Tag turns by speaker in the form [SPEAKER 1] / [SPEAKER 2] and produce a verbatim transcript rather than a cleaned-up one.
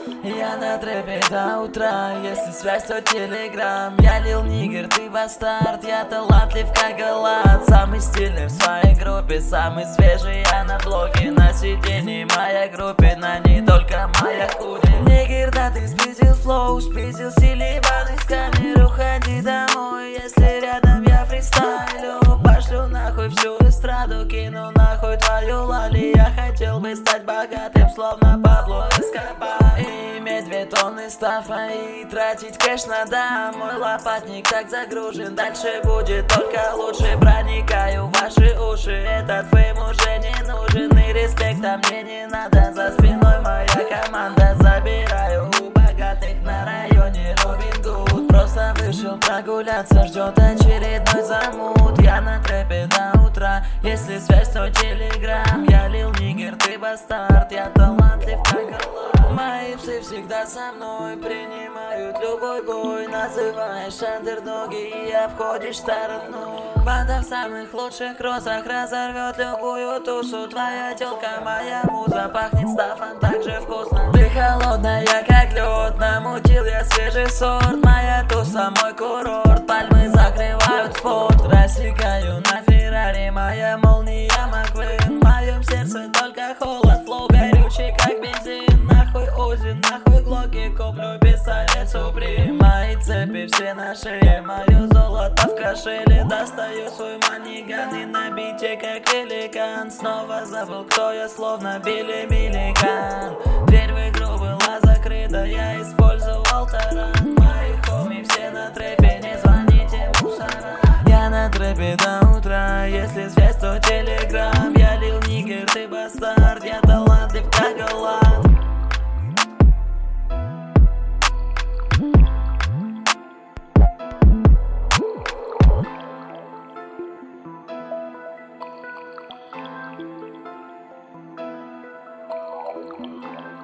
[SPEAKER 1] Я на трэпе до утра, если связь, то телеграм. Я лил нигер, ты бастард, я талантлив как Галат. Самый стильный в своей группе, самый свежий я на блоке. На сиденье моя группе, на ней только моя худи. Нигер, да ты спиздил флоу, спиздил силибанный сканер. Уходи домой, если рядом я фристайлю. Пошлю нахуй всю эстраду, кину нахуй твою лали. Я хотел бы стать богатым, словно Пабло Эскобар. Иметь две тонны стафа и тратить кэш на дом. Мой лопатник так загружен, дальше будет только лучше. Проникаю в ваши уши, этот фейм уже не нужен. И респекта мне не надо, за спиной моя команда. Забираю у богатых на районе Робин Гуд. Просто вышел прогуляться, ждет очередной замут. Я на трэпе до утра, если связь, то телеграм. Я лил нигер, ты бастард, я талантлив как Галат. Мои псы всегда со мной, принимают любой бой. Называешь андердоги и обходишь сторону. Банда в самых лучших розах разорвет любую тусу. Твоя тёлка, моя муза, пахнет стафом так же вкусно. Ты холодная, как лед, намутил я свежий сорт. Моя туса, мой курорт, пальмы закрывают спорт. Рассекаю на Феррари, моя молния Маквин. В моем сердце только холод, флоу горючий, как бензин. Нахуй Узи, нахуй Глоки, куплю пистолет Суприм. Мои цепи все на шее, мое золото в кошеле. Достаю свой маниган и на бите как великан. Снова забыл, кто я, словно Билли Миллиган. Дверь в игру была закрыта, я использовал таран. Мои хоми все на трэпе, не звоните мусора. Я на трэпе до утра, если связь, то телеграм. Я лил нигер, ты бастард, я талантлив как Галат.
[SPEAKER 2] Thank you.